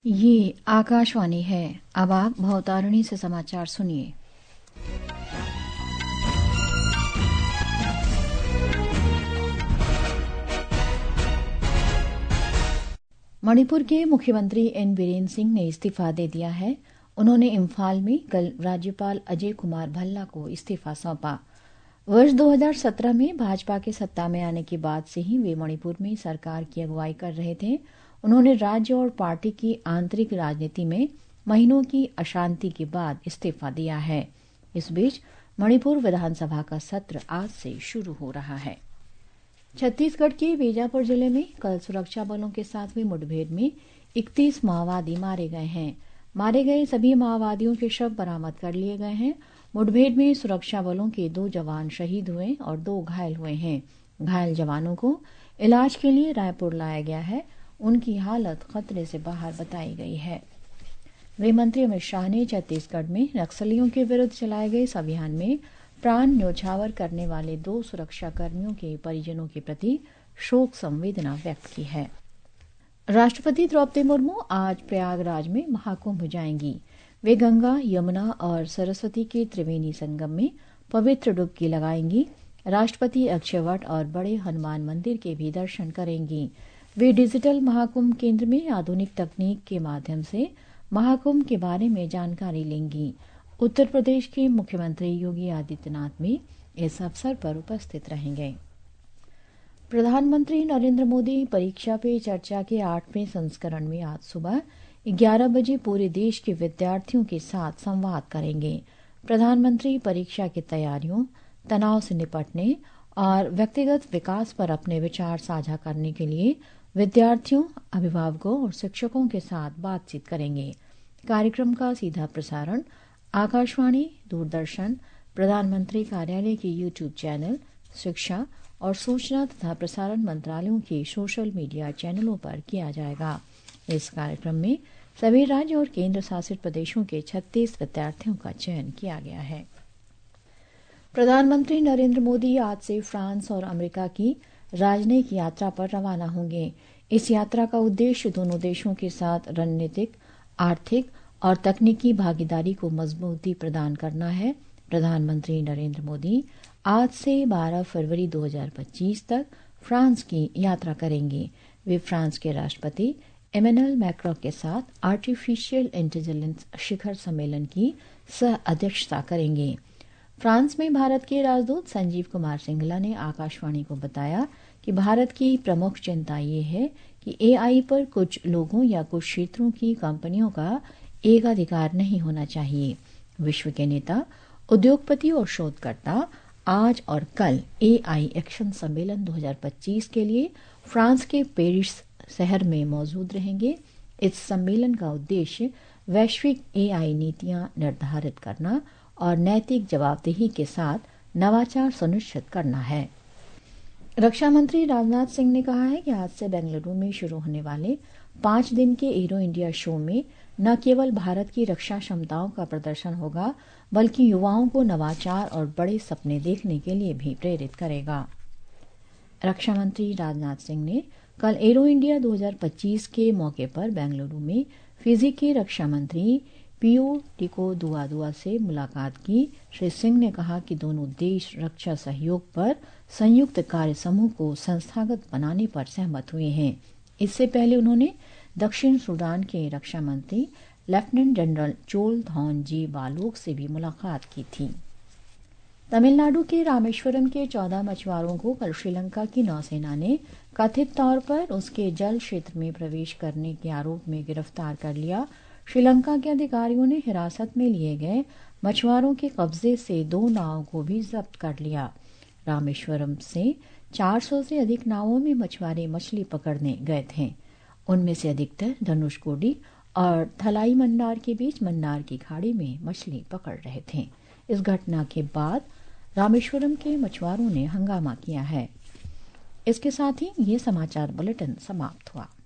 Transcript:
ये आकाशवाणी है। अब आप भवतारिणी से समाचार सुनिए। मणिपुर के मुख्यमंत्री एन बीरेन सिंह ने इस्तीफा दे दिया है। उन्होंने इम्फाल में कल राज्यपाल अजय कुमार भल्ला को इस्तीफा सौंपा। वर्ष 2017 में भाजपा के सत्ता में आने के बाद से ही वे मणिपुर में सरकार की अगुवाई कर रहे थे। उन्होंने राज्य और पार्टी की आंतरिक राजनीति में महीनों की अशांति के बाद इस्तीफा दिया है। इस बीच मणिपुर विधानसभा का सत्र आज से शुरू हो रहा है। छत्तीसगढ़ के बीजापुर जिले में कल सुरक्षा बलों के साथ हुई मुठभेड़ में 31 माओवादी मारे गए हैं। मारे गए सभी माओवादियों के शव बरामद कर लिए गए हैं। मुठभेड़ में सुरक्षा बलों के 2 जवान शहीद हुए और 2 घायल हुए हैं। घायल जवानों को इलाज के लिए रायपुर लाया गया है। उनकी हालत खतरे से बाहर बताई गई है। गृह मंत्री अमित शाह ने छत्तीसगढ़ में नक्सलियों के विरुद्ध चलाए गए इस अभियान में प्राण न्यौछावर करने वाले 2 सुरक्षा कर्मियों के परिजनों के प्रति शोक संवेदना व्यक्त की है। राष्ट्रपति द्रौपदी मुर्मू आज प्रयागराज में महाकुंभ जाएंगी। वे गंगा, यमुना और सरस्वती के त्रिवेणी संगम में पवित्र डुबकी लगाएंगी। राष्ट्रपति अक्षयवट और बड़े हनुमान मंदिर के भी दर्शन करेंगी। वे डिजिटल महाकुंभ केंद्र में आधुनिक तकनीक के माध्यम से महाकुंभ के बारे में जानकारी लेंगी। उत्तर प्रदेश के मुख्यमंत्री योगी आदित्यनाथ भी इस अवसर पर उपस्थित रहेंगे। प्रधानमंत्री नरेंद्र मोदी परीक्षा पे चर्चा के 8वें संस्करण में आज सुबह 11 बजे पूरे देश के विद्यार्थियों के साथ संवाद करेंगे। प्रधानमंत्री परीक्षा की तैयारियों, तनाव से निपटने और व्यक्तिगत विकास पर अपने विचार साझा करने के लिए विद्यार्थियों, अभिभावकों और शिक्षकों के साथ बातचीत करेंगे। कार्यक्रम का सीधा प्रसारण आकाशवाणी, दूरदर्शन, प्रधानमंत्री कार्यालय के YouTube चैनल, शिक्षा और सूचना तथा प्रसारण मंत्रालयों के सोशल मीडिया चैनलों पर किया जाएगा। इस कार्यक्रम में सभी राज्य और केंद्र शासित प्रदेशों के 36 विद्यार्थियों का चयन किया गया है। प्रधानमंत्री नरेंद्र मोदी आज से फ्रांस और अमेरिका की राजनयिक यात्रा पर रवाना होंगे। इस यात्रा का उद्देश्य दोनों देशों के साथ रणनीतिक, आर्थिक और तकनीकी भागीदारी को मजबूती प्रदान करना है। प्रधानमंत्री नरेंद्र मोदी आज से 12 फरवरी 2025 तक फ्रांस की यात्रा करेंगे। वे फ्रांस के राष्ट्रपति इमैनुअल मैक्रों के साथ आर्टिफिशियल इंटेलिजेंस शिखर सम्मेलन की सह अध्यक्षता करेंगे। फ्रांस में भारत के राजदूत संजीव कुमार सिंगला ने आकाशवाणी को बताया कि भारत की प्रमुख चिंता ये है कि AI पर कुछ लोगों या कुछ क्षेत्रों की कंपनियों का एकाधिकार नहीं होना चाहिए। विश्व के नेता, उद्योगपति और शोधकर्ता आज और कल AI एक्शन सम्मेलन 2025 के लिए फ्रांस के पेरिस शहर में मौजूद रहेंगे। इस सम्मेलन का उद्देश्य वैश्विक AI नीतियां निर्धारित करना और नैतिक जवाबदेही के साथ नवाचार सुनिश्चित करना है। रक्षा मंत्री राजनाथ सिंह ने कहा है कि आज से बेंगलुरु में शुरू होने वाले 5 दिन के एरो इंडिया शो में न केवल भारत की रक्षा क्षमताओं का प्रदर्शन होगा, बल्कि युवाओं को नवाचार और बड़े सपने देखने के लिए भी प्रेरित करेगा। रक्षा मंत्री राजनाथ सिंह ने कल एरो इंडिया 2025 के मौके पर बेंगलुरु में फिजी के रक्षा मंत्री पियो टिको दुआ से मुलाकात की। श्री सिंह ने कहा कि दोनों देश रक्षा सहयोग पर संयुक्त कार्य समूह को संस्थागत बनाने पर सहमत हुए हैं। इससे पहले उन्होंने दक्षिण सूडान के रक्षा मंत्री lieutenant general Chol Dhoun ji बालोग से भी मुलाकात की थी। तमिलनाडु के रामेश्वरम के 14 मछुआरों को कल श्रीलंका की नौसेना ने कथित तौर पर उसके जल क्षेत्र में प्रवेश करने के आरोप में गिरफ्तार कर लिया। श्रीलंका के अधिकारियों ने हिरासत में लिए गए मछुआरों के कब्जे से 2 नावों को भी जब्त कर लिया। रामेश्वरम से 400 से अधिक नावों में मछुआरे मछली पकड़ने गए थे। उनमें से अधिकतर धनुषकोडी और थलाई मन्नार के बीच मन्नार की खाड़ी में मछली पकड़ रहे थे। इस घटना के बाद रामेश्वरम के मछुआरों ने हंगामा किया है। इसके साथ ही ये समाचार बुलेटिन समाप्त हुआ।